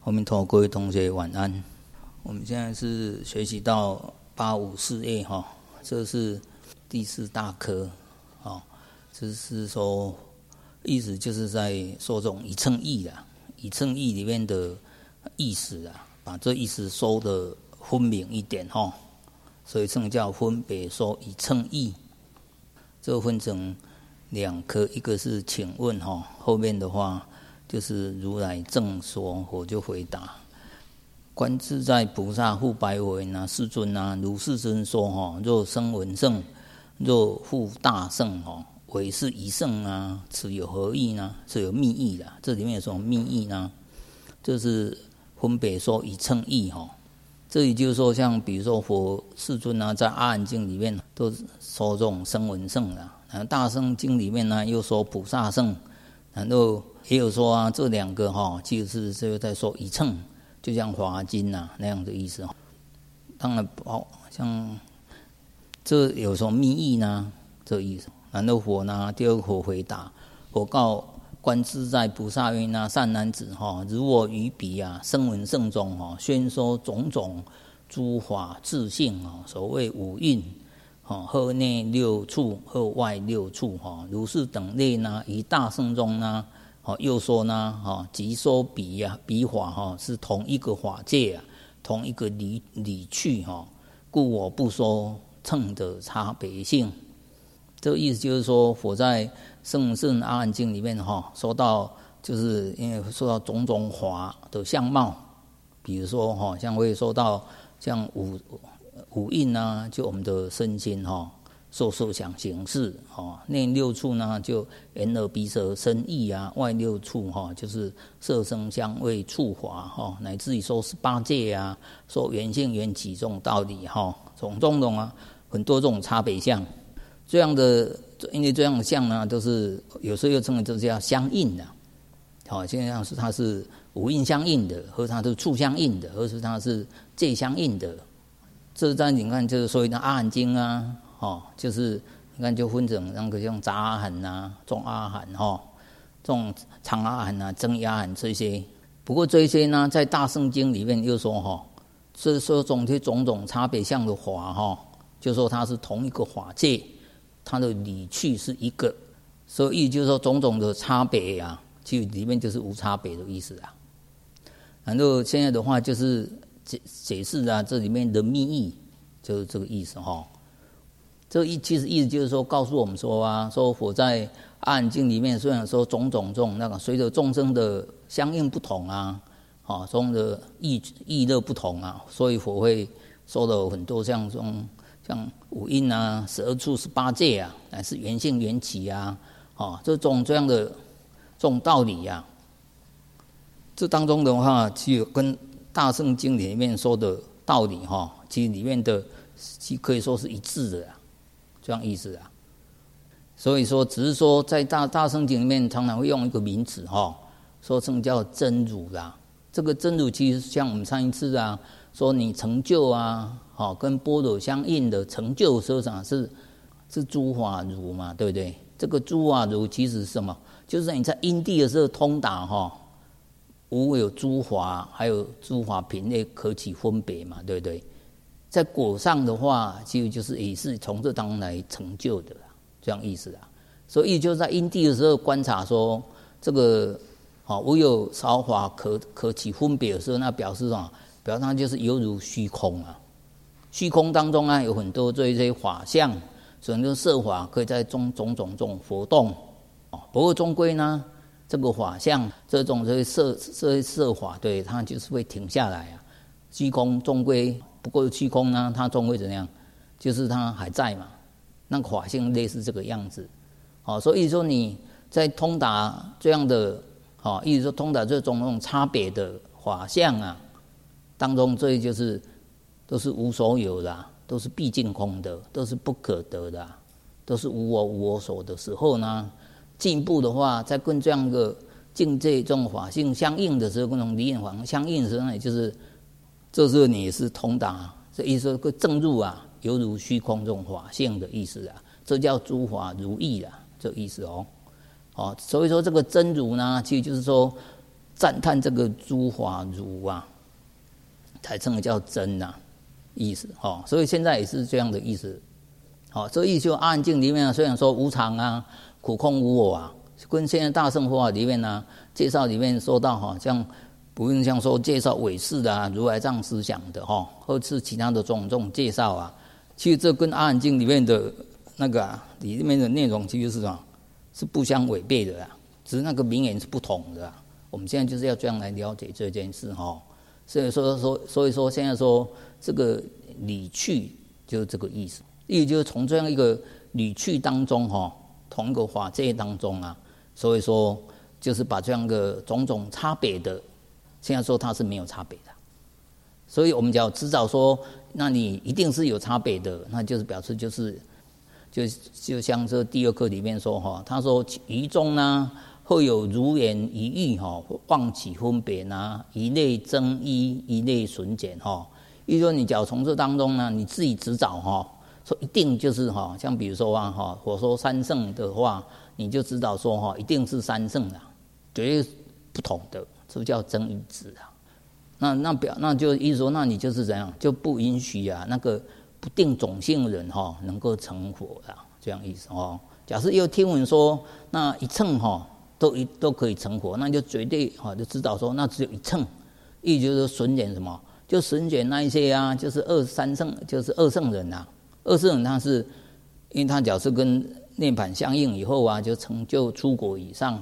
阿弥陀佛，各位同学晚安。我们现在是学习到854页哈，这是第4大科啊，这是说意思就是在说这种一乘义啦，一乘义里面的意思啊，把这意思说的分明一点哈，所以称叫分别说一乘义。这分成2科，一个是请问哈，后面的话就是如来正说，我就回答。观自在菩萨复白为那世尊啊，如世尊说哈，若声闻圣，若复大圣哈，为是一圣啊，此有何意呢？是有密意的。这里面有什么密意呢？就是分别说一乘义哈。这里就是说，像比如说佛世尊啊，在阿含经里面都说这种声闻圣啊，然后大乘经里面呢又说菩萨圣，然后也有说啊，这2个哈，其实是在说一乘，就像华经啊那样的意思。当然，像这有什么密意呢？这个意思。然后佛呢，第2个佛回答，佛告观自在菩萨云啊，善男子哈，如我于彼啊声闻圣中哈，宣说种种诸法自性啊，所谓五蕴。后内6处，后外6处哈，如是等类呢，于大圣中呢，又说呢，即说彼法哈，是同一个法界啊，同一个理趣哈，故我不说乘的差别性。这个意思就是说，佛在圣阿含经里面哈，说到就是因为说到种种法的相貌，比如说哈，像会说到像五蕴啊，就我们的身心哈，受想行识哈，内6处呢，就眼耳鼻舌身意啊，外6处哈，就是色声香味触法哈，乃至于说18界啊，说缘性缘起这种道理哈，种啊，很多这种差别相，这样的，因为这样的相呢，都是有时候又称为这叫相应的，好，现在是它是五蕴相应的，或它是处相应的，或是它是界相应的。这在你看，就是所谓的阿含经啊，就是你看就分成那个像杂阿含啊、中阿含这种长阿含啊、增阿含这些。不过这些呢，在大圣经里面又说是说种种差别相的法就说它是同一个法界，它的理趣是一个，所以就是说种种的差别啊，其实里面就是无差别的意思啊。然后现在的话就是解释啊，这里面的密意就是这个意思哈。这其实意思就是说，告诉我们说啊，说佛在阿含经里面虽然说种种那个随着众生的相应不同啊，中的意乐不同啊，所以佛会说了很多像五蕴啊、12处18界啊，乃是缘性缘起啊，这样的这种道理啊。这当中的话，其实跟大圣经里面说的道理其实里面的可以说是一致的这样意思啊。所以说，只是说在大圣经里面常常会用一个名词说称叫真如啦。这个真如其实像我们上一次啊说你成就啊，跟般若相应的成就，实际上是诸法如嘛，对不对？这个诸法如其实是什么？就是你在因地的时候通达无有诸法，还有诸法品类可起分别嘛，对不对？在果上的话，其实就是也是从这当中来成就的这样意思啊。所以就在因地的时候观察说，这个无有少法可起分别的时候，那表示什么？表示它就是犹如虚空啊。虚空当中啊，有很多这些法相，所以就色法可以在种种活动不过终归呢，这个法相这种色法，对它就是会停下来啊。虚空终归不过虚空呢，它终会怎样？就是它还在嘛。那个法性类似这个样子，所以说你在通达这样的意思说通达这种差别的法相啊当中，这就是都是无所有的都是毕竟空的，都是不可得的都是无我所的时候呢，进一步的话，在跟这样的境界这种法性相应的时候，跟这种理念法相应的时候，那也就是这时候你也是通达，这意思说正入啊，犹如虚空这种法性的意思啊，这叫诸法如意啊，这意思所以说这个真如呢，其实就是说赞叹这个诸法如啊，才称为叫真啊，意思哦。所以现在也是这样的意思。好，这意思就《阿含经》里面虽然说无常啊、苦空无我啊，跟现在大乘佛法里面呢介绍里面说到像不用像说介绍唯识的如来藏思想的或是其他的种种介绍啊，其实这跟《阿含经》里面的那个里面的内容其实是什么？是不相违背的啦，只是那个名言是不同的啦。我们现在就是要这样来了解这件事所以说现在说这个理趣就是这个意思，意思就是从这样一个理趣当中同一个法界当中啊，所以说就是把这样的种种差别的，现在说它是没有差别的。所以我们只要知道说，那你一定是有差别的，那就是表示就像这第二课里面说他说于中呢会有如言一义妄起分别一类增一，一类损减意思说你只要从这当中呢，你自己执找说一定就是像比如说我说三圣的话，你就知道说一定是三圣啦，绝对不同的，这叫增一执啊。那就意思说，那你就是怎样，就不允许那个不定种性人能够成佛啦，这样意思假设又听闻说那一乘都可以成佛，那就绝对就知道说那只有一乘，意思就是损减什么，就损减那一些就是三圣，就是二圣人啊。二圣人他是因为他假设跟涅槃相应以后就成就出国以上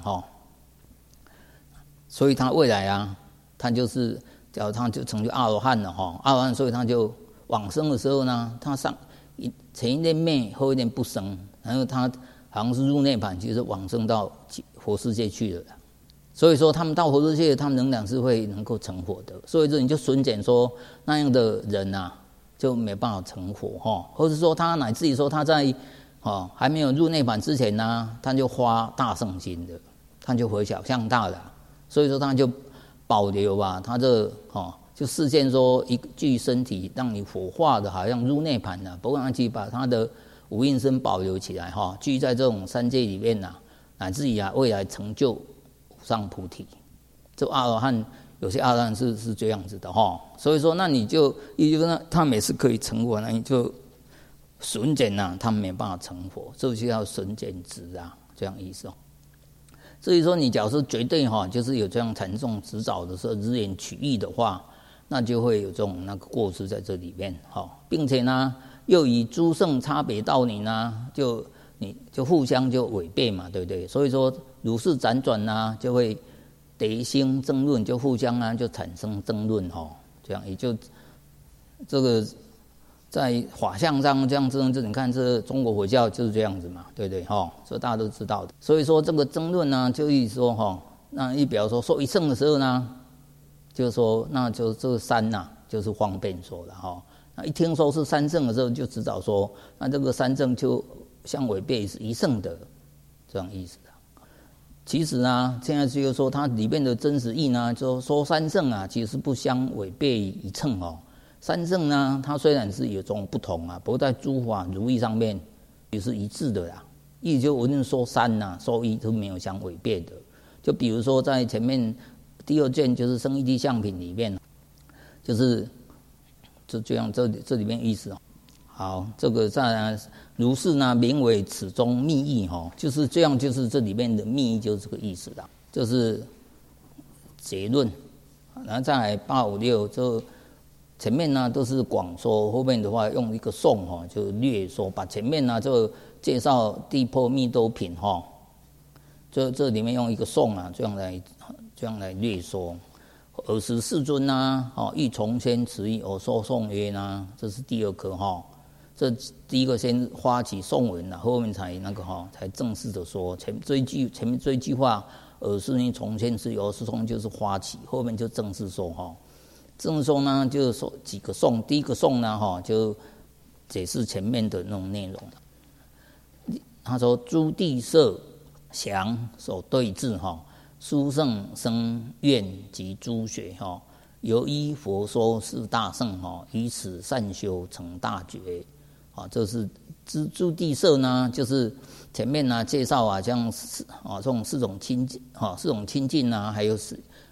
所以他未来他就是假如他就成就阿罗汉了阿罗汉，所以他就往生的时候呢，他前一念灭，后一念不生，然后他好像是入涅槃，就是往生到佛世界去了。所以说他们到佛世界，他们仍然是会能够成佛的。所以说你就损减说那样的人就没办法成佛或者说他乃至于说他在还没有入涅槃之前他就发大圣心的，他就回小向大的，所以说他就保留他这就示现说一具身体让你火化的，好像入涅槃不过他去把他的无应身保留起来居在这种三界里面乃至于未来成就无上菩提。这阿罗汉有些阿罗汉是这样子的所以说那你就他每次可以成佛，那你就损减他没办法成佛，这就叫损减执这样意思所以说你假如绝对就是有这样禅宗执照的时候日言取义的话，那就会有这种那个过失在这里面并且又以诸圣差别道理你就互相就违背嘛，对不对？所以说如是辗转就会得兴争论，就互相就产生争论这样也就这个在法相上这样争论，你看这中国佛教就是这样子嘛，对不对所以大家都知道的。所以说这个争论就意思说那一比方说一圣的时候就是说那就这个三就是方便说的那一听说是三圣的时候，就知道说那这个三圣就相违背是一圣的这样意思其实现在就是说它里面的真实义就说三圣其实不相违背一乘三圣它虽然是有种不同不过在诸法如意上面也是一致的意思就无论说三说一都没有相违背的。就比如说在前面第二卷就是生义谛相品里面，就是就这样这里面意思好，这个再来如是名为此中密意就是这样，就是这里面的密意就是这个意思就是结论。然后再来856，就前面都是广说，后面的话用一个颂就略说，把前面就介绍地波密多品这里面用一个颂这样来略说。尔时世尊欲从先持意而说颂曰这是第二课这第一个先发起颂文后面才才正式的说。前面这一句话尔时从先持意而说颂就是发起，后面就正式说正式说就是说几个颂，第一个颂就解释前面的那种内容。他说诸地色祥所对治殊胜生愿及诸学由依佛说是大圣以此善修成大觉这是诸地色就是前面介绍像这种四种清净还有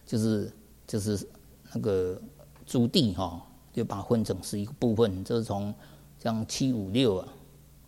就是那个朱棣哈，就把它分成11个部分，这是从像756啊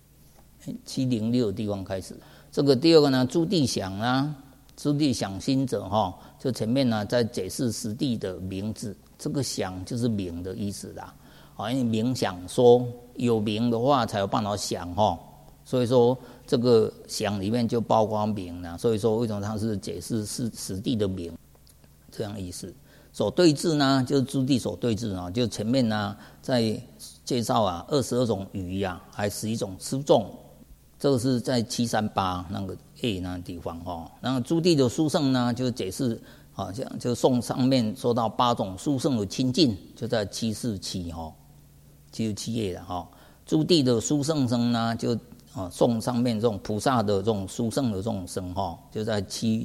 706的地方开始。这个第二个呢，朱棣想啊，朱棣想心者哈，就前面呢在解释实地的名字，这个想就是名的意思啦。因为名想说，有名的话才有办法想哈，所以说这个想里面就包括名啦。所以说为什么它是解释是实地的名，这样意思。所对治呢，就是朱棣所对治啊，就前面呢在介绍啊22种语啊，还11种诗颂。这个是在738那个 A 那个地方哈。然后朱棣的书圣呢，就解释啊，像就颂上面说到8种书圣的亲近，就在747哈，747页了哈。朱棣的书圣声呢，就颂上面这种菩萨的这种书圣的这种声哈，就在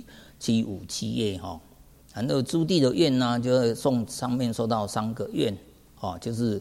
757页哈。然后朱棣的愿呢，就在颂上面说到3个愿，就是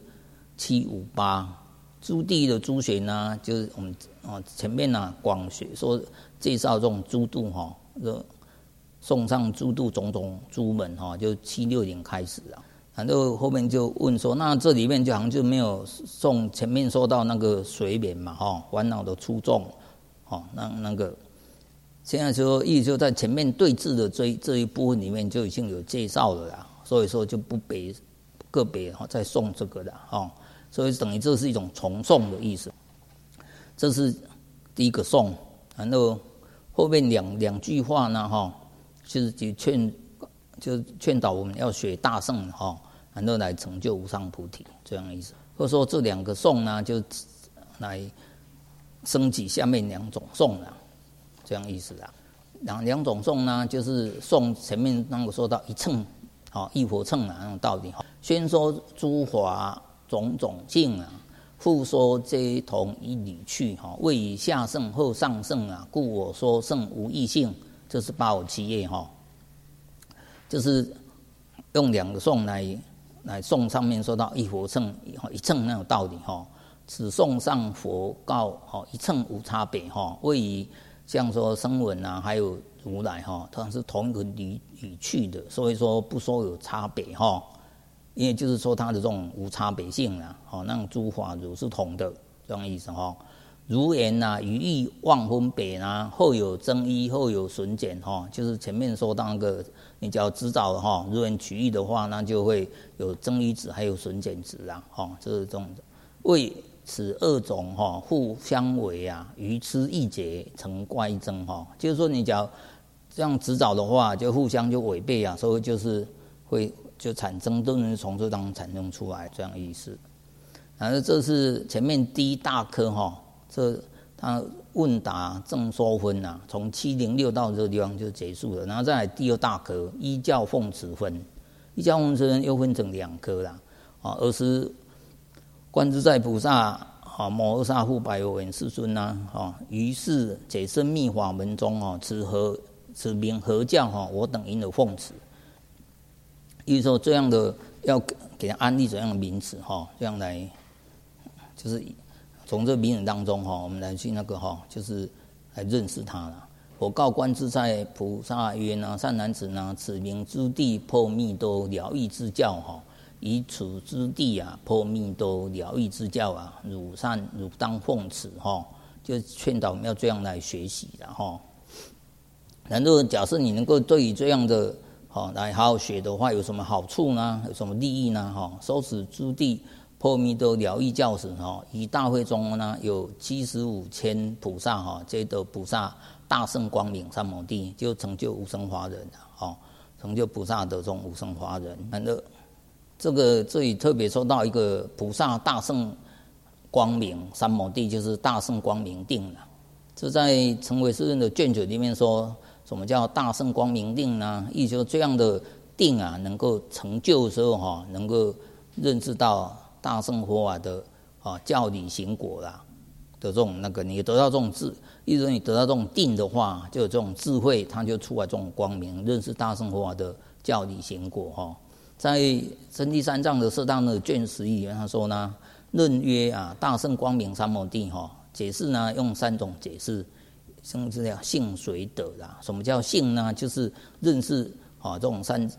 758。朱棣的朱学呢，就是我们前面呢广学说介绍这种诸度哈，送上诸度种种诸门哈，就760开始啊。然后后面就问说，那这里面就好像就没有送前面说到那个随眠嘛哈，烦恼的出众那个现在说意思就在前面对治的这一部分里面就已经有介绍了啦，所以说就不个别再送这个的哈。所以等于这是一种重诵的意思，这是第一个诵。然后后面两句话呢，就是劝导我们要学大乘然后来成就无上菩提，这样的意思。或者说这2个诵呢，就来升起下面2种诵了，这样意思啦。两种诵呢，就是诵前面那个说到一乘一佛乘那种道理宣说诸法种种境啊，复说皆同一理去谓以下圣后上圣啊，故我说圣无异性。这是857页就是用2个颂来颂上面说到一佛乘一乘那种道理此颂上佛告一乘无差别谓以像说声闻啊，还有如来它是同一个理去的，所以说不说有差别因为就是说它的这种无差别性啦，那种诸法如是同的这样意思如言语义妄分别后有增一，后有损减就是前面说到那个你只要知道如言取义的话，那就会有增一值，还有损减值啦这是这种的。为此2种互相违愚痴异解成怪争就是说你只要这样执照的话，就互相就违背所以就是会就产生都能从这当中产生出来这样的意思。然后这是前面第一大科这他问答正说分从706到这个地方就结束了。然后再来第2大科依教奉持分，依教奉持分又分成2科啦而是观自在菩萨摩诃萨复白有闻世尊于是解深密法门中此名何教我等因而奉持。意思说这样的要给他安立怎样的名词这样来就是从这名人当中我们来去那个就是来认识他了。我告观自在菩萨曰善男子此名之地破密多了义之教以此之地破密多了义之教汝当奉持就劝导我们要这样来学习了然后假设你能够对于这样的来好好学的话，有什么好处呢？有什么利益呢？受此诸地破密多了义教时以大会中呢有75千菩萨皆得菩萨大圣光明三摩地，就成就无生法忍成就菩萨的这种无生法忍。然后这里特别说到一个菩萨大圣光明三摩地，就是大圣光明定了。这在成唯世论的卷9里面说，什么叫大圣光明定呢？意思说这样的定能够成就的时候能够认识到大圣佛法的教理行果啦的这种你得到这种意思说你得到这种定的话，就有这种智慧，它就出来这种光明，认识大圣佛法的教理行果在真谛三藏的色当的卷11里面，他说呢，论曰大圣光明三摩地解释呢用3种解释，甚至叫性随得啦。什么叫性呢？就是认识这种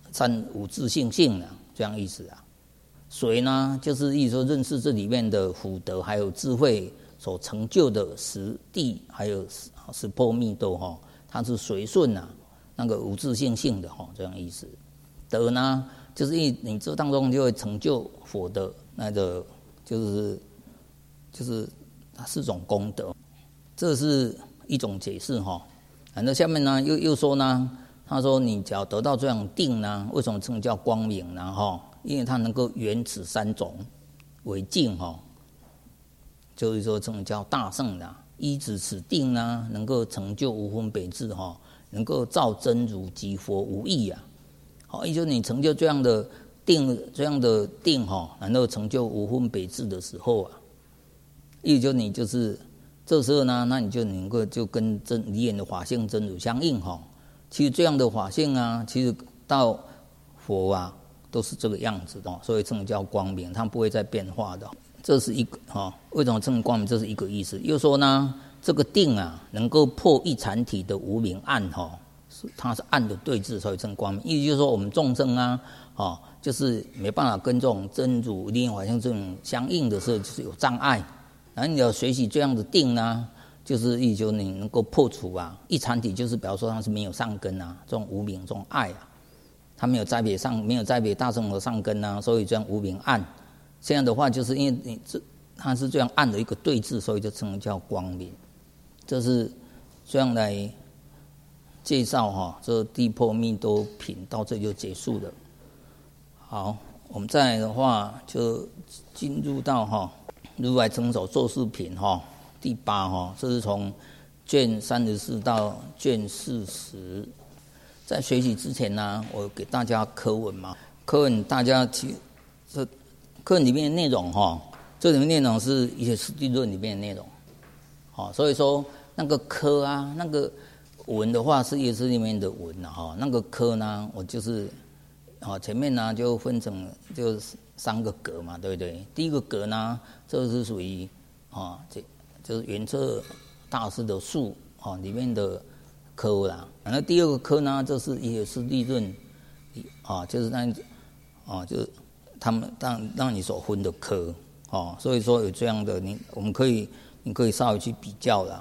善无自性性啊，这样意思啊。水呢，就是意思说认识这里面的福德还有智慧所成就的实地，还有十波密度哈，它是随顺啊，那个无自性性的哈，这样意思。德呢，就是你这当中就会成就佛的那个，就是它是种功德，这是一种解释哈。然后下面呢又说呢，他说你只要得到这样定呢，为什么称叫光明呢？哈，因为它能够圆此三种为境哈，就是说称叫大圣的。依止此定呢，能够成就无分别智哈，能够照真如即佛无异啊。好，也就是你成就这样的定哈，然后成就无分别智的时候啊，也就你就是这时候呢，那你就能够就跟离眼的法性真如相应哈。其实这样的法性啊，其实到佛啊都是这个样子的，所以称叫光明，它不会再变化的。这是一个哈，为什么称光明？这是一个意思。又说呢，这个定啊，能够破一禅体的无明暗哈，它是暗的对治，所以称光明。意思就是说，我们众生啊，就是没办法跟这种真如离眼法性这种相应的时候，就是有障碍。然后你要学习这样的定呢，就是意思就你能够破除啊，一禅体就是比方说它是没有上根啊，这种无明这种爱啊，它没有栽培大乘的上根啊，所以这样无明暗。这样的话，就是因为它是这样暗的一个对峙，所以就称叫光明。这是这样来介绍哈，这地破密多品到这就结束了。好，我们再来的话就进入到哈如来成手作事品哈第8哈，这是从卷34到卷40。在学习之前呢，我给大家课文嘛，课文大家课文里面的内容哈，这里面内容是一些实地论里面的内容，好，所以说那个科啊，那个文的话是也是里面的文了哈，那个科呢，我就是前面呢就分成就是3个格嘛，对不对？第一个格呢，这是属于就是圆彻大师的述里面的科啦，然后第二个科呢，这是一些实地论就是就是他们让你所分的科所以说有这样的你可以稍微去比较了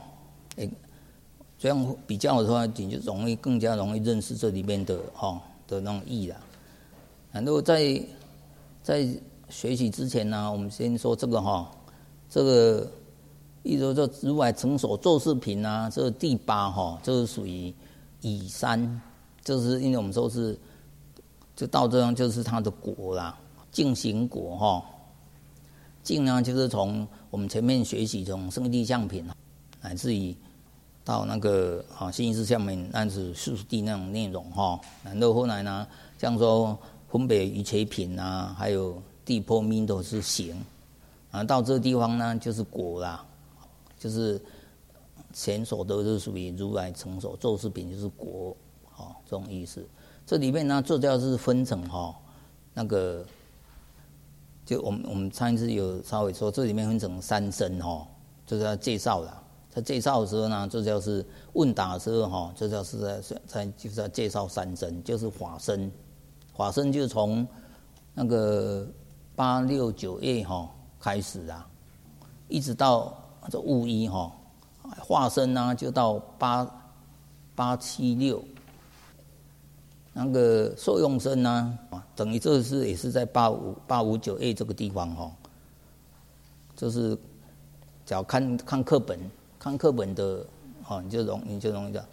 这样比较的话，你就更加容易认识这里面的的那种义啦。然后在学习之前呢，我们先说这个这个意思说如来成手作事品啊，这个第8这是属于乙三，就是因为我们说是就到这样就是它的果啦，净行果净呢就是从我们前面学习从圣地相品乃至于到那个心意识相品，那是速地那种内容然后后来呢，像说分别一切品啊，还有地破密都是行到这个地方呢就是果啦，就是前所得是属于如来成手作事品，就是果这种意思。这里面呢，作教是分成那个，就我们上一次有稍微说，这里面分成3身就是要介绍了。在介绍的时候呢，作教是问答的时候作教是就是要介绍3身，就是法身。法身就从那个8、6、9页开始啊，一直到这物一化身呢就到8、7、6。那个受用身呢等于这是也是在8、5、9页这个地方就是只要看课本的你就容易的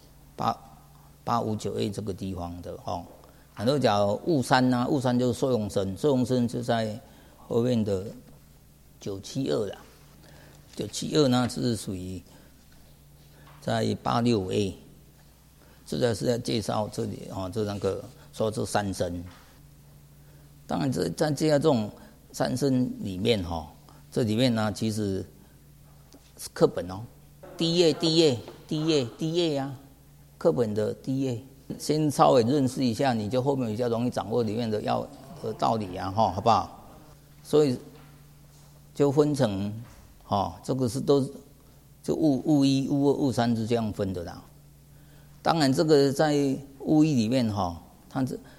8、5、9页这个地方的然后讲物三呢，物三就是受用身，受用身就在后面的9、7、2啦。9、7、2呢是属于在8、6、5页。这个是在介绍这里就那个说这3身。当然在介绍这种3身里面这里面呢其实是课本第一页呀，课本的第一页，先稍微认识一下，你就后面比较容易掌握里面的道理好不好？所以就分成这个是都就物一、物二、物三是这样分的啦。当然，这个在物一里面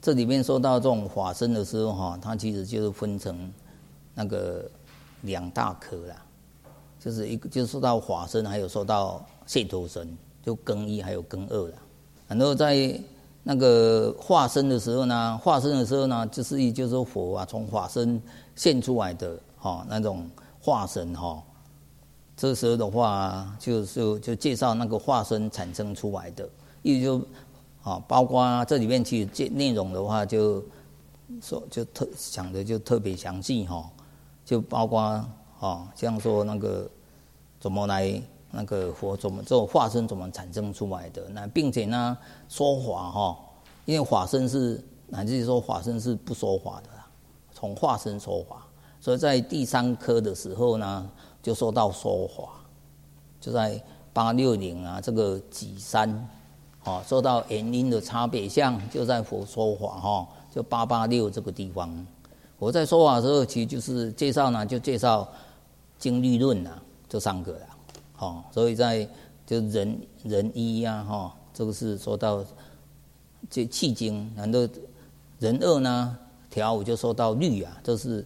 这里面说到这种法身的时候哈，它其实就是分成那个2大科啦，就是一个就是说到法身，还有说到解脱身，就更一还有更二啦。然后在那个化身的时候呢，就是说佛啊从法身现出来的那种化身这时候的话就介绍那个化身产生出来的，也就包括这里面其实内容的话就讲的就特别详细就包括像说那个怎么来那个佛怎么这种化身怎么产生出来的，那并且呢说法因为法身是乃至于说法身是不说法的啦，从化身说法，所以在第3科的时候呢就说到说法，就在860这个己3说到原因的差别相，就在佛说法就886这个地方。我在说法的时候其实就是介绍呢，就介绍经律论这3个啦所以在就人一这个是说到这气经，然后人2呢调5就说到律这是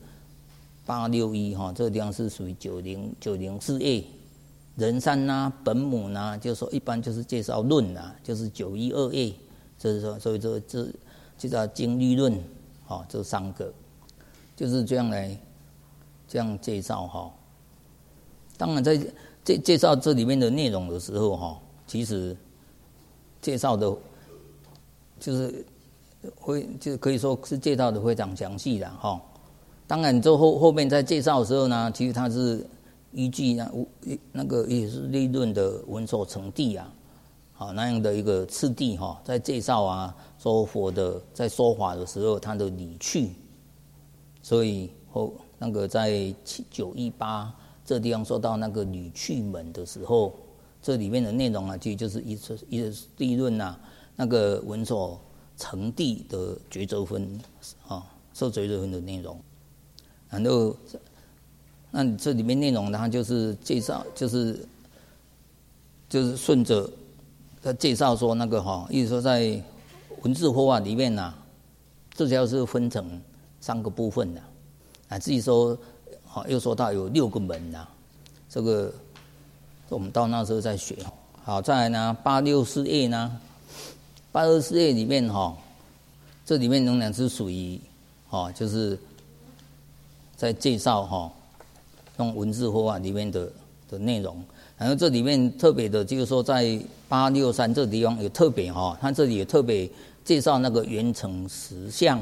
861这个地方是属于904页。人3呢本母呢就说一般就是介绍论就是912页，就是说所以这就叫经律论这3个就是这样介绍当然在介绍这里面的内容的时候其实介绍的就是就可以说是介绍的非常详细的当然之后面在介绍的时候呢，其实它是依据那个也是理论的文所成地那样的一个次第在介绍说佛的在说法的时候它的理趣，所以那个在918这地方说到那个理趣门的时候，这里面的内容其实就是一理论那个文所成地的抉择分受抉择分的内容。然后那这里面内容它就是介绍就是顺着他介绍说那个意思说在文字佛法里面这条是分成3个部分至于说又说到有6个门这个我们到那时候再学。好，再来呢864页呢，824页里面这里面仍然是属于就是在介绍用文字佛法里面的内容。然后这里面特别的就是说在863这个地方有特别它这里也特别介绍那个缘成实相。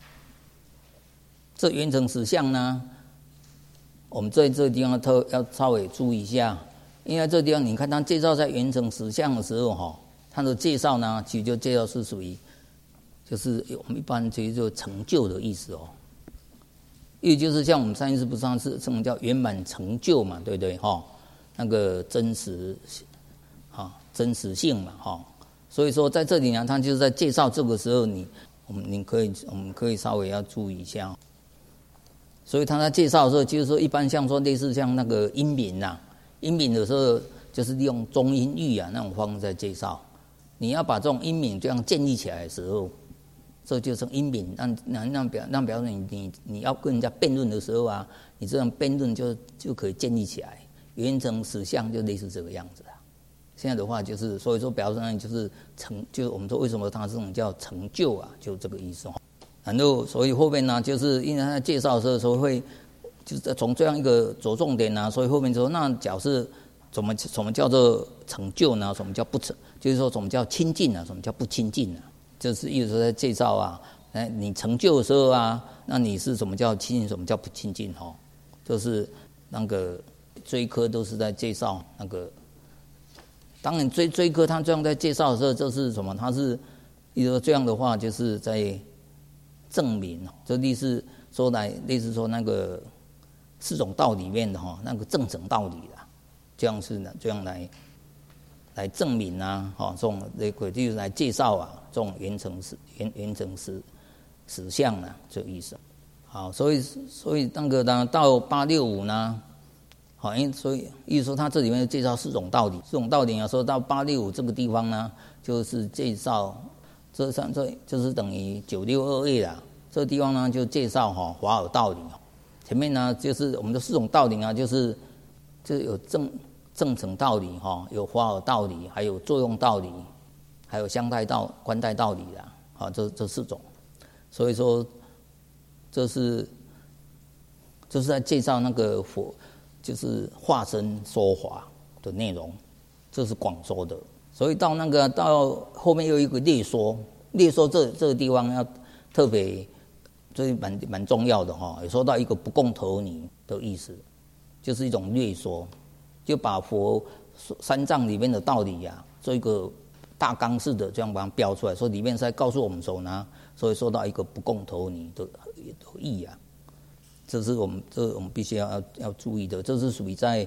这缘成实相呢，我们在这个地方要稍微注意一下，因为这个地方你看它介绍在缘成实相的时候它的介绍呢其实就介绍是属于就是我们一般其实就成就的意思也就是像我们上一次不是什么叫圆满成就嘛，对不对那个真实性嘛所以说在这里呢他就是在介绍这个时候我们可以稍微要注意一下。所以他在介绍的时候就是说一般像说类似像那个音频音频的时候就是利用中音域那种方式在介绍，你要把这种音频这样建立起来的时候，这就是音频让表示你要跟人家辩论的时候你这样辩论就可以建立起来，缘成实相就类似这个样子现在的话就是所以说表示呢就是就是我们说为什么它这种叫成就就这个意思然后所以后面呢就是因为他在介绍的时候会就是从这样一个着重点所以后面说那假设什么叫做成就呢？什么叫不成？就是说什么叫亲近什么叫不亲近就是意思说在介绍你成就的时候那你是什么叫亲近，什么叫不亲近就是那个追科都是在介绍那个。当然追科他这样在介绍的时候，这是什么？他是意思说这样的话就是在证明这类似说那个4种道里面的那个正整道理这样来证明这种就是来介绍这种缘成实相这个意思。好，所以那个呢到865呢，所以意思说他这里面介绍4种道理，4种道理说到865这个地方呢，就是介绍这就是等于962啦。这个地方呢就介绍华尔道理。前面呢就是我们的4种道理啊，就是有正成道理有华尔道理，还有作用道理，还有相待观待道理啦。这4种。所以说就是在介绍那个佛，就是化身说法的内容，这是广说的。所以到后面又有一个略说这个地方要特别，这蛮重要的也说到一个不共投尼的意思，就是一种略说，就把佛三藏里面的道理做一个大纲式的这样把它标出来，说里面是在告诉我们说呢，所以说到一个不共投尼的意这是我们必须要注意的。这是属于在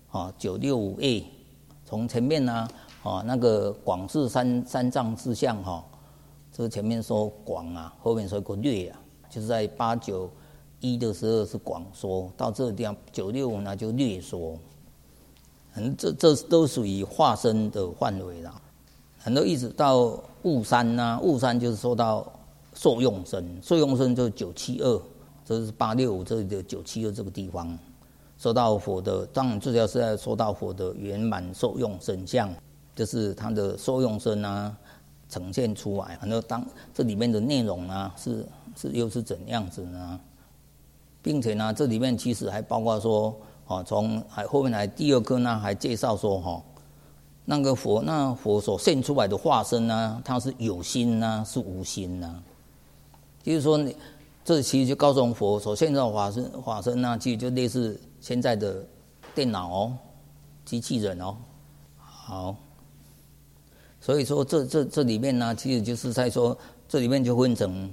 965A 从前面呢那个广是三藏之相这前面说广后面说个略就是在891的时候是广说，到这个地方965呢就略说。这都属于化身的范围啦。很多一直到悟山悟山就是说到受用身，受用身就是972，这是865这里的972这个地方，说到佛的，当然最主要是在说到佛的圆满受用身相，就是他的受用身呈现出来。很多这里面的内容又是怎样子呢？并且呢，这里面其实还包括说从后面来第2课呢，还介绍说那个佛所现出来的化身它是有心是无心就是说这其实就告诉我们佛所现出来的化身其实就类似现在的电脑机器人好，所以说这里面呢，其实就是在说这里面就分成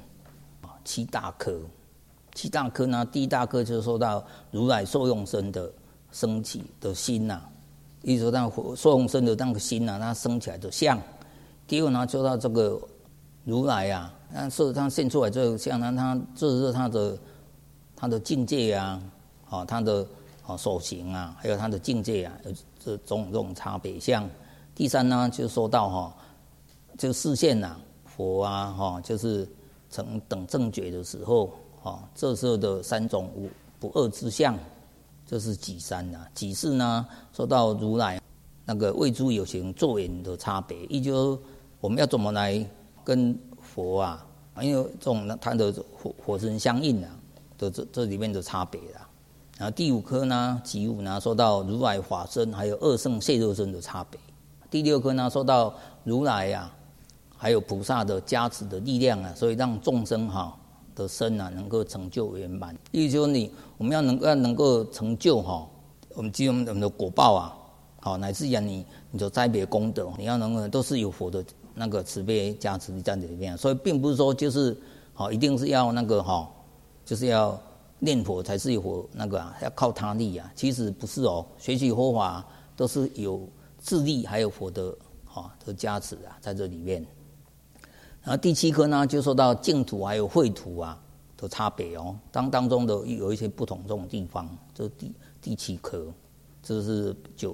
7大科。7大科呢，第一大科就是说到如来受用身的升起的心意思说那受用身的那个心它升起来的相。第二呢，就到这个如来他现出来这个相这是他的境界他的手型还有他的境界这种差别相。第三呢，就说到就视线佛就是成等正觉的时候这时候的3种不二之相，这是己三己四呢，说到如来那个为诸有情作缘的差别，也就是我们要怎么来跟佛因为这种它的火身相应的这里面的差别然后第5科呢，己5呢，说到如来法身还有二圣谢热身的差别。第6科呢，说到如来还有菩萨的加持的力量所以让众生的身能够成就圆满。意思就是我们要能够成就我们基本的果报乃至于你的栽培功德，你要能够都是有佛的那个慈悲加持在里面。所以并不是说就是一定是要那个就是要念佛才是有佛那个要靠他力其实不是学习佛法都是有自力还有佛的的加持在这里面。然后第7科呢，就说到净土还有秽土的差别当中的有一些不同这种地方，这是第7科，这是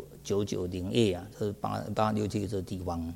990A这是867这个地方。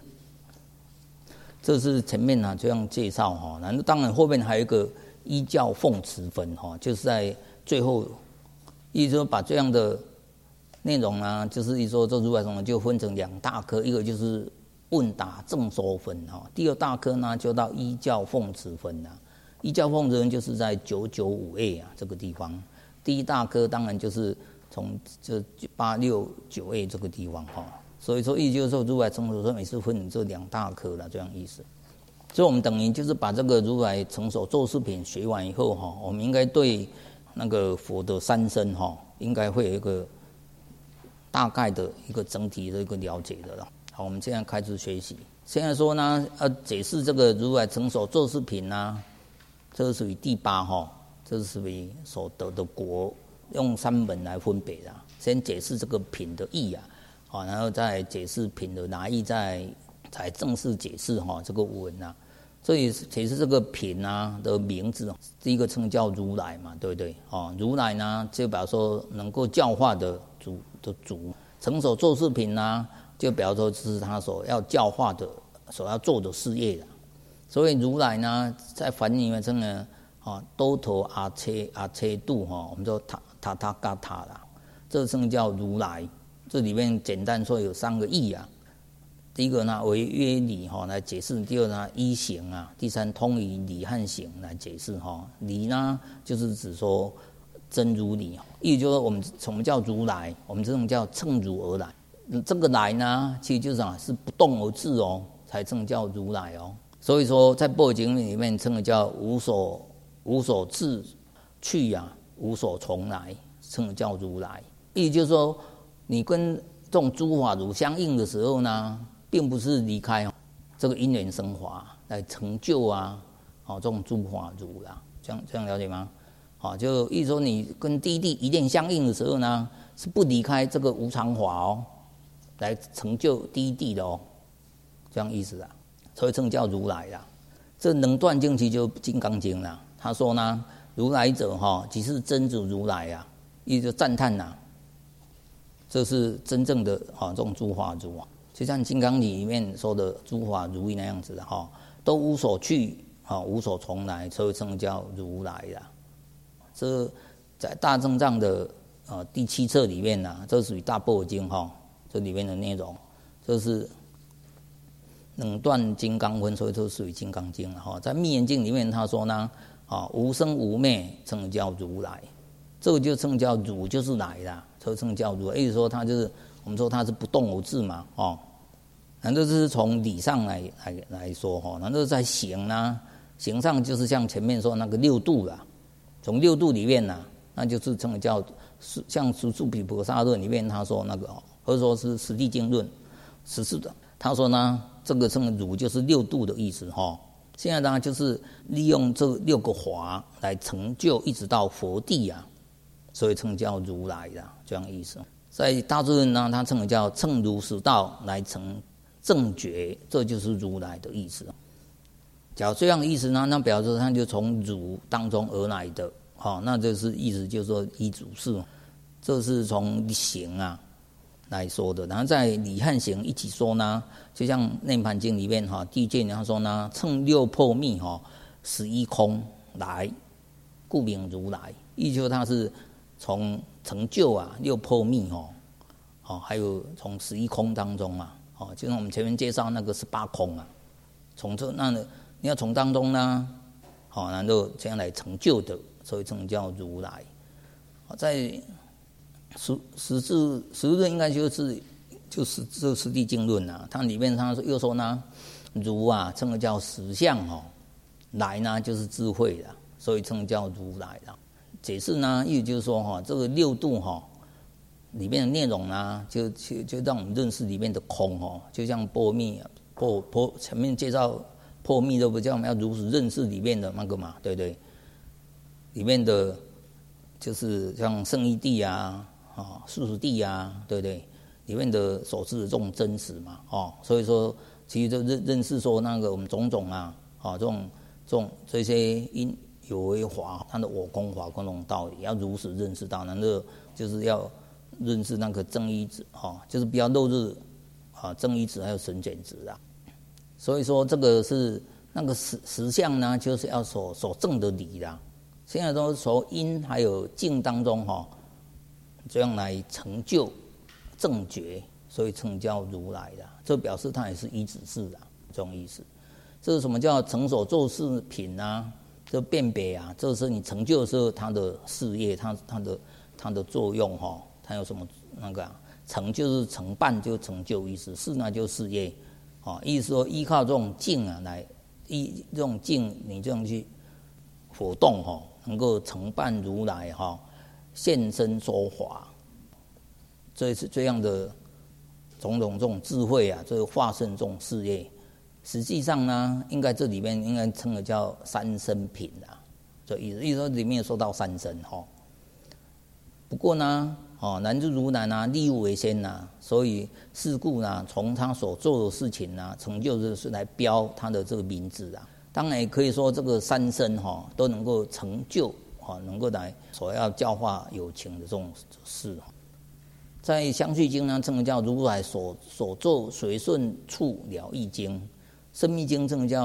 这是前面这样介绍然后当然后面还有一个依教奉持分就是在最后，意思说把这样的内容就是说这如来藏就分成2大科，一个就是问答正说分第2大科呢就到依教奉持分依教奉持分就是在995A 这个地方。第1大科当然就是从这869A 这个地方所以说意思就是说如来成熟说也是分成这2大科这样意思。所以我们等于就是把这个如来成熟作事品学完以后我们应该对那个佛的三身应该会有一个大概的一个整体的一个了解的了。好，我们现在开始学习。现在说呢，要解释这个如来成熟作事品这是属于第8这是属于所得的果，用3门来分别先解释这个品的义然后再解释品的来意，才正式解释这个文所以解释这个品的名字，第一个称叫如来嘛，对不对如来呢就表示说能够教化的主，成熟作事品就表示说这是他所要教化的所要做的事业所以如来呢，在梵语里面称呢，多头阿切度我们说塔嘎塔啦，这称叫如来。这里面简单说有3个义啊。第一个呢为约理来解释，第二呢依行啊，第三通于理和行来解释理呢就是指说真如理，意思就是说我们什么叫如来，我们这种叫乘如而来。这个来呢，其实就是是不动而至才称叫如来所以说在《般若经》里面称的叫无所至去无所从来，称的叫如来。意思就是说，你跟这种诸法如相应的时候呢，并不是离开这个因缘生华来成就这种诸法如啦，这样了解吗？就意思说你跟第一地一念相应的时候呢，是不离开这个无常法来成就第一地的这样意思啊，所以称叫如来啦。这能断经其实就《金刚经》啦，他说呢，如来者即是真主如来意思就赞叹这是真正的这种诸法如就像《金刚经》里面说的诸法如意那样子的都无所去无所从来，所以称叫如来啦。这在大正藏的第7册里面这属于大般若经这里面的内容，这是能断金刚分，所以这属于金刚经在密严经里面他说呢无生无灭，称叫如来。这个就称叫如，就是来啦，所以称叫如来。意思说它就是我们说它是不动而至嘛那这是从理上来说那这在行呢，行上就是像前面说那个6度啦，从6度里面那就是称为叫像《苏素毗婆沙论》里面他说那个或者说是《实地经论》14的，他说呢这个称如就是6度的意思现在呢就是利用这6个法来成就一直到佛地所以称叫如来的这样意思。在大智论呢，他称为叫乘如实道来成正觉，这就是如来的意思。假如这样的意思呢，那表示他就从如当中而来的那这是意思就是说依主事，这是从行来说的。然后在理和行一起说呢，就像《涅盘经》里面第一卷他说呢，乘6破密使一空来，故名如来。意思就是他是从成就6破密还有从11空当中就像我们前面介绍那个18空从这那你要从当中呢然后这样来成就的，所以称叫如来。在十智论应该就是这《实地经论》它里面它又说呢，如称为叫实相来呢就是智慧啦，所以称叫如来啦。解释呢，意思就是说这个6度里面的内容呢，就让我们认识里面的空就像波密前面介绍破密都不叫我们要如实认识里面的那个嘛，对不对？里面的就是像圣义地素食地对不对？里面的所示的这种真实嘛所以说其实就认识说那个我们种种这些因有为法，它的我空法空这种道理要如实认识到，然后就是要认识那个正一子就是不要漏日正一子还有神减值所以说这个是那个实相呢，就是要所证的理啦。现在都从因还有境当中这样来成就正觉，所以称叫如来的。这表示它也是依止事这种意思。这是什么叫成所作事品这辨别这是你成就的时候它的事业，它的作用它有什么那个成就是成办就成就意思，事呢就事业意思说依靠这种境来这种境你这样去活动能够成办如来现身说法，这是这样的种种这种智慧这个化身这种事业。实际上呢，应该这里面应该称的叫三身品这意思说里面说到三身不过呢南之如来立物为先所以是故从他所做的事情成就是来标他的这个名字当然也可以说这个三身都能够成就能够来所要教化有情的这种事在相续经呢称叫如来所作随顺处了义经，生密经称叫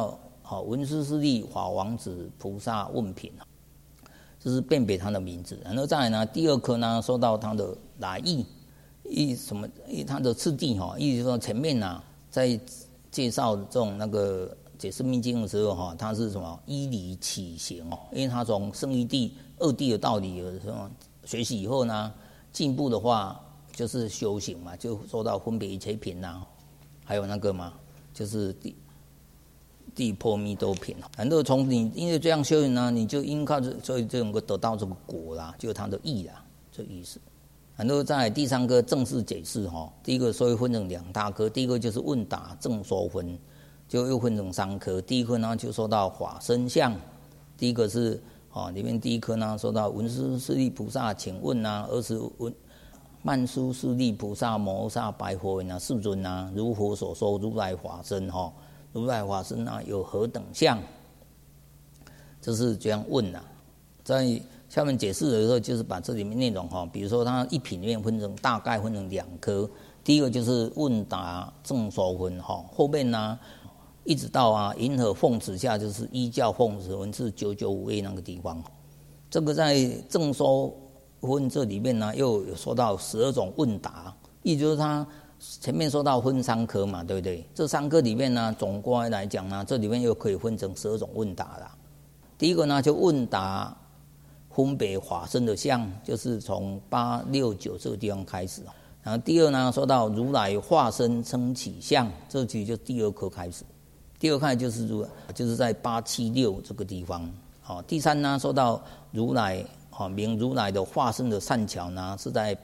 文殊师利法王子菩萨问品，这是辨别他的名字。然后再来呢，第二科呢说到他的来意，他的次第意思说前面在介绍这种那个解释密经的时候他是什么依理起行因为他从圣义地、二谛的道理有什么学习以后呢，进步的话就是修行嘛，就说到分别一切品还有那个嘛，就是地波弥多品。然后从你因为这样修行呢，你就应靠所以就能够得到这个果啦，就是它的义啦，这意思。然后在第三科正式解释第一个所以分成两大科，第一个就是问答正说分，就又分成三科。第一科呢就说到法身相，第一个是里面第一科呢说到文殊师利菩萨请问曼殊师利菩萨摩萨白佛言世尊如佛所说如来法身如来法身有何等相？这是这样问在下面解释的时候，就是把这里面内容比如说它一品里面大概分成两科，第一个就是问答正说分后面呢一直到银河奉旨下，就是依教奉旨文字995A 那个地方，这个在正说分这里面呢又有说到12种问答，意思就是它前面说到分三科嘛，对不对？这三科里面呢，总归来讲呢，这里面又可以分成12种问答啦。第一个呢，就问答分别法身的相，就是从8、6、9这个地方开始。然后第二呢，说到如来化身称起相，这其实就第二科开始。第二科就是在8、7、6这个地方。第三呢，说到如来名如来的化身的善巧呢，是在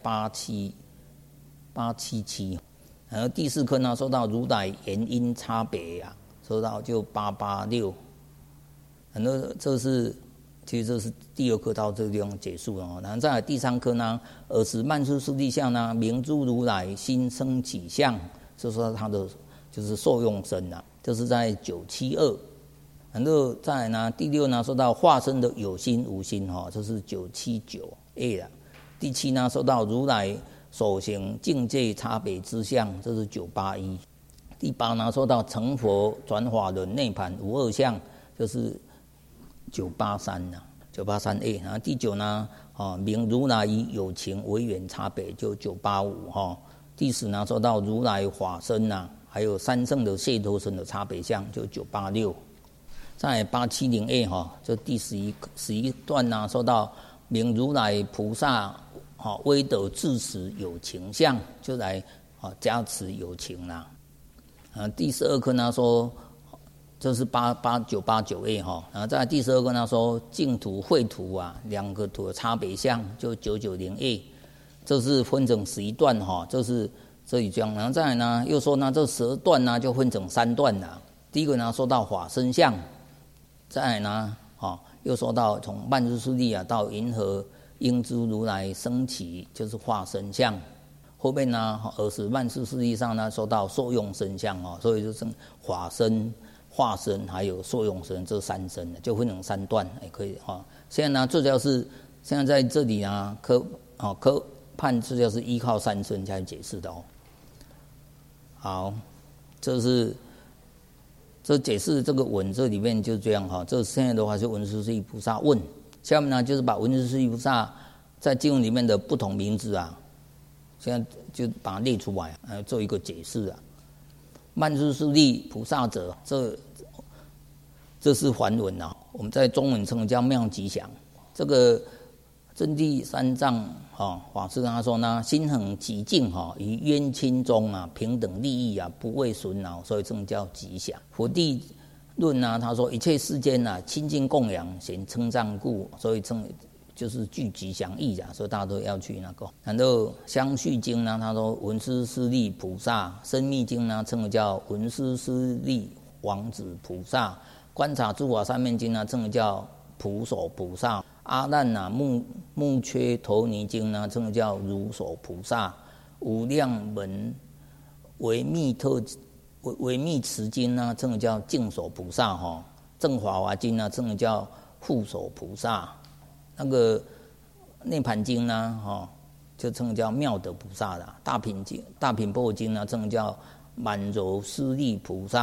8、7、7。然后第四科呢，说到如来原因差别说到就8、8、6。然后其实这是第二科到这个地方结束了然后再来第三科呢，尔时曼殊师利相呢，明诸如来心生起相，就是说他的就是受用身这是在972。然后再来呢，第六呢说到化身的有心无心这是979A 第七呢说到如来所行境界差别之相，这是981。第八呢说到成佛转法轮内盘无二相，就是983A。然后第九呢名如来以有情为缘差别，就985第十呢说到如来法身还有三圣的解脱身的差别相，就986。在870A 这第11段说到名如来菩萨威德至实有情相，就来加持有情第12科呢说这是989A 然后在第12个呢说净土秽土两个土的差别相，就990A。这是分成11段这是这里讲。然后再来呢又说呢这12段呢就分成3段第一个呢说到法身相，再来呢又说到从曼殊师利到银河应知如来升起，就是化身相。后面呢尔时曼殊师利上呢说到受用身相所以就是法身、化身还有受用身这3身就分成3段也可以现在呢最主要是现在在这里科判最主要是依靠3身才解释的好，这解释这个文这里面就这样这现在的话是文殊师利菩萨问，下面呢就是把文殊师利菩萨在经文里面的不同名字现在就把它列出来做一个解释曼殊师利菩萨者，这是梵文我们在中文称叫妙吉祥。这个真谛三藏法师跟他说呢，心恒极静于冤亲中平等利益不为损恼，所以称叫吉祥。佛地论他说一切世间亲近供养显称赞故，所以称就是具吉祥义所以大家都要去那个。然后相续经呢他说文殊师利菩萨，深密经呢称为叫文殊师利王子菩萨，观察诸法三昧经呢称为叫普所菩萨，阿难目缺陀尼经呢称为叫如所菩萨，无量门维密持经呢称为叫净所菩萨正法华经呢称为叫护所菩萨，那个涅盘经呢就称为叫妙德菩萨大品般若经呢称为叫满柔师利菩萨，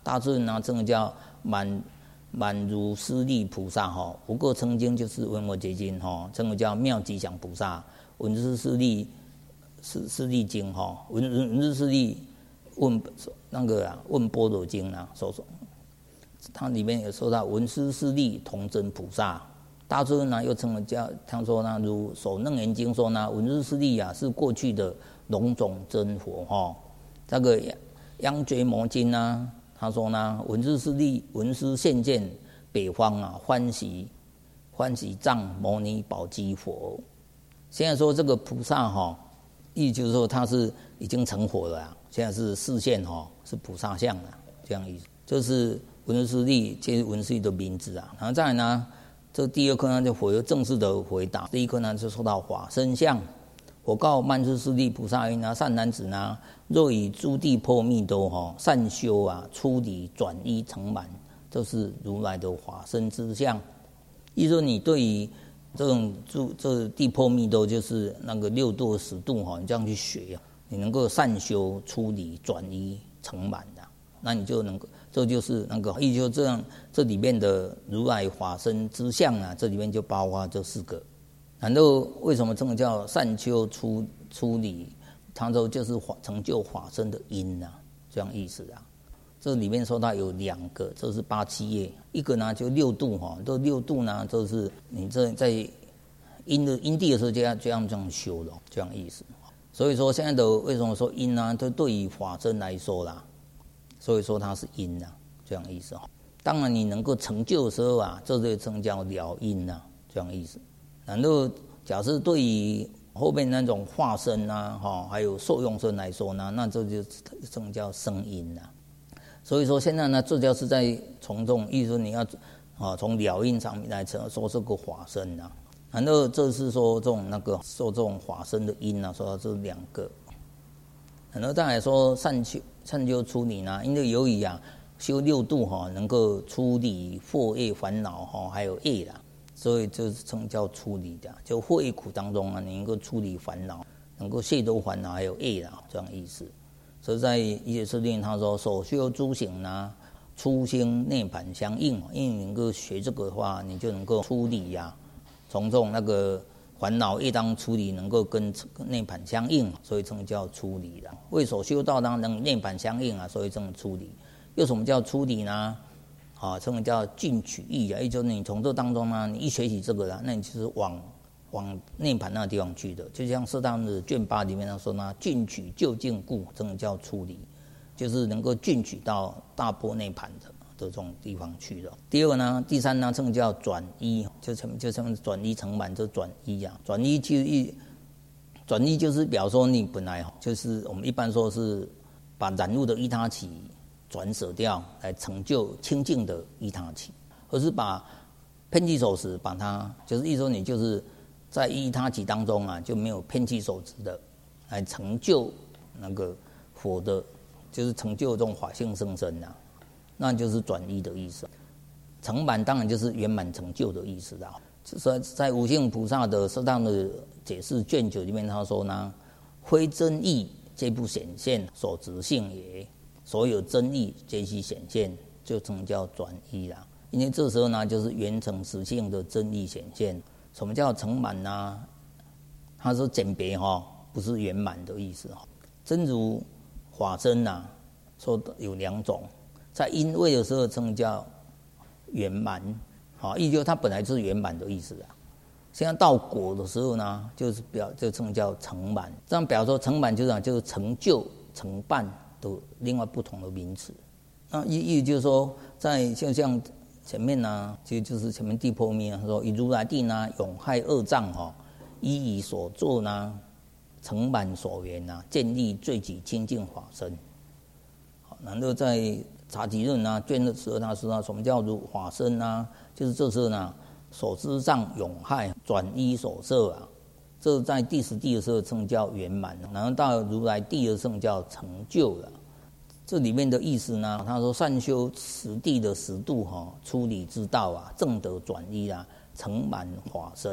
大尊呢，这个叫满如师利菩萨哈，不过曾经就是文魔结晶哈，这个叫妙吉祥菩萨，文殊师利经哈，文殊师利问那个问般若经啊，说它里面有说到文殊师利同真菩萨。大尊呢又称为叫，他说呢，如首楞严经说呢，文殊师利是过去的龙种真佛哈。这个央觉摩经呢，他说呢，文殊师利文殊现见北方欢喜藏摩尼宝积佛。现在说这个菩萨意就是说他是已经成佛了现在是示现是菩萨相了，这样意思。就是文殊师利，这是文殊师利的名字然后再来呢。这第二课呢，就佛有正式的回答。第一课呢，就说到法身相。我告曼殊师利菩萨云善男子呢，若以诸地波密多善修出离转依成满，这是如来的法身之相。意思说你对于这地波密多，就是那个六度十度你这样去学你能够善修出离转依成满的，那你就能够。这就是那个，意思就这样，这里面的如来法身之相这里面就包括这4个。然后为什么这个叫善修出离？他说就是成就法身的因这样意思这里面说到有2个，这是8、7页，一个呢就6度这6度呢，就是你这在因地的时候就要这样修了，这样意思。所以说现在的为什么说因都对于法身来说啦。所以说它是因这样意思当然你能够成就的时候这就称叫了因这样意思。然后假设对于后面那种化身还有受用身来说呢，那这就称叫生因所以说现在呢，这就是在从这种意思说你要从了因上面来说这个法身然后这是说这种那个受这种法身的因说到这2个。然后再来说善修出离因为由于修6度能够出离惑业烦恼还有业所以就是称叫出离的，就惑业苦当中你能够出离烦恼，能够卸脱烦恼还有业这样意思。所以在一些释令他说所修诸行初心涅槃相应，因为你能够学这个的话，你就能够出离从这种那个烦恼业当出离，能够跟涅槃相应，所以称叫出离的。为所修道能涅槃相应所以称出离。又什么叫出离呢？称叫进取意也就是你从这当中你一学习这个那你就是往涅槃那个地方去的。就像释大的卷8里面他说进取就近故，这个叫出离，就是能够进取到大般涅槃的这种地方去的。第二呢，第三呢，这个叫转依，就转依成满，就转依转依就是表说你本来就是我们一般说是把染污的依他起转舍掉，来成就清净的依他起，而是把偏激手持把它，就是意思说你就是在依他起当中就没有偏激手持的，来成就那个佛的，就是成就这种法性生身那就是转依的意思。成满当然就是圆满成就的意思就是在无性菩萨的适当的解释卷9里面他说非真义皆不显现所执性也，所有真义皆悉显现，就称叫转依因为这时候就是圆成实性的真义显现。什么叫成满他说简别不是圆满的意思真如法身说有2种，在因位的时候称叫圆满意思就是它本来就是圆满的意思现在到果的时候呢，就称叫成满。这样表示说成满就是成就成办的另外不同的名词。那意思就是说在就像前面就是前面地波密说以如来地永害恶障依以所作成满所缘建立最己清净法身。然后在茶集论卷的时候他说什么叫如法身就是这时候所知障永害转依所摄这在第10地的时候称叫圆满，然后到如来地的时候叫成就了。这里面的意思他说善修10地的10度出离之道正得转依成满法身，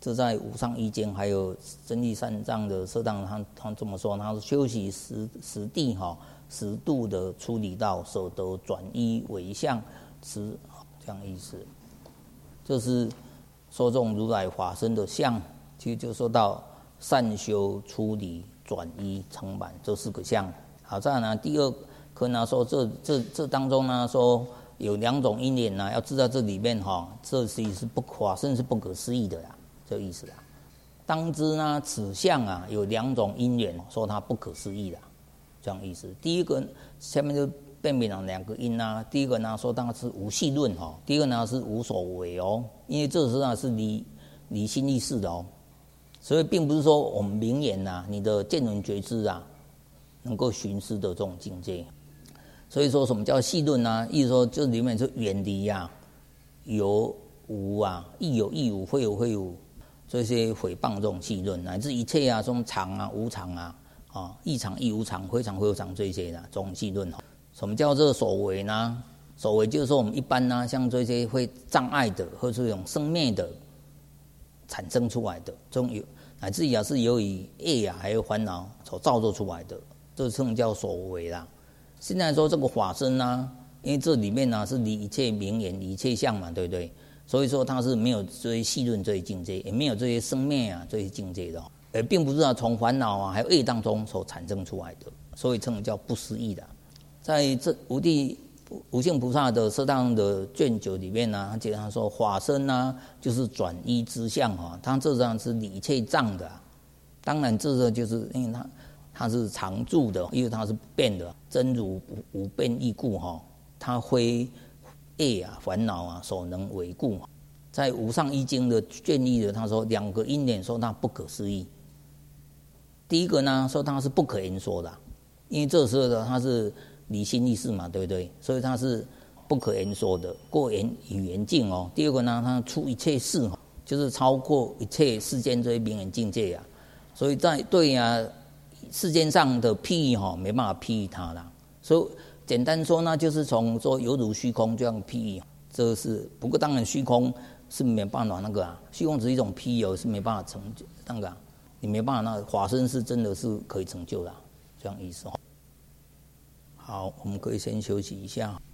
这在《无上义经》还有真谛三藏的摄当，他这么说，他说修习实地十度的出离道，所得转依为相持，这样意思。这是说这种如来法身的相，其实就说到善修出离转依成满这4个相。好，再来呢，第二课呢说这当中呢说有2种因缘呢，要知道这里面这其实是法身是不可思议的啦，这个意思啦。当知呢此相有2种因缘，说它不可思议啦，这样意思。第一个下面就辨明了2个因啊。第一个呢说当然是无系论第一个呢是无所为因为这时候是离心意识的所以并不是说我们明眼你的见闻觉知能够寻思的这种境界。所以说什么叫系论呢？意思说这里面是远离有无亦有亦无，非有非无，这些诽谤这种系论，乃至一切这种常无常异常亦无常，非常非无常，这些这种系论什么叫这所为呢？所为就是说我们一般像这些会障碍的，或是这种生灭的产生出来的，这种乃至于是由于业还有烦恼所造作出来的，这称叫所为啦。现在说这个法身因为这里面是离一切名言一切相嘛，对不对？所以说它是没有这些细论这些境界，也没有这些生灭这些境界的并不是从烦恼还有业当中所产生出来的，所以称叫不思议的。在这无性菩萨的摄当的卷9里面他讲他说法身就是转依之相它这上是离一切障的当然这个就是因为它是常住的，因为它是不变的，真如无变异故它非业烦恼所能为故。在无上义经的卷1的他说2个因缘说它不可思议。第一个呢说它是不可言说的，因为这时候它是离心意识嘛，对不对？所以它是不可言说的，过言语言境第二个呢它出一切事就是超过一切世间这些名言境界所以在对世间上的譬喻没办法譬喻它啦。所以简单说呢，就是从说犹如虚空这样譬喻，这是不过当然虚空是没办法虚空只是一种譬喻，是没办法成就你没办法法身是真的是可以成就的，这样意思好，我们可以先休息一下。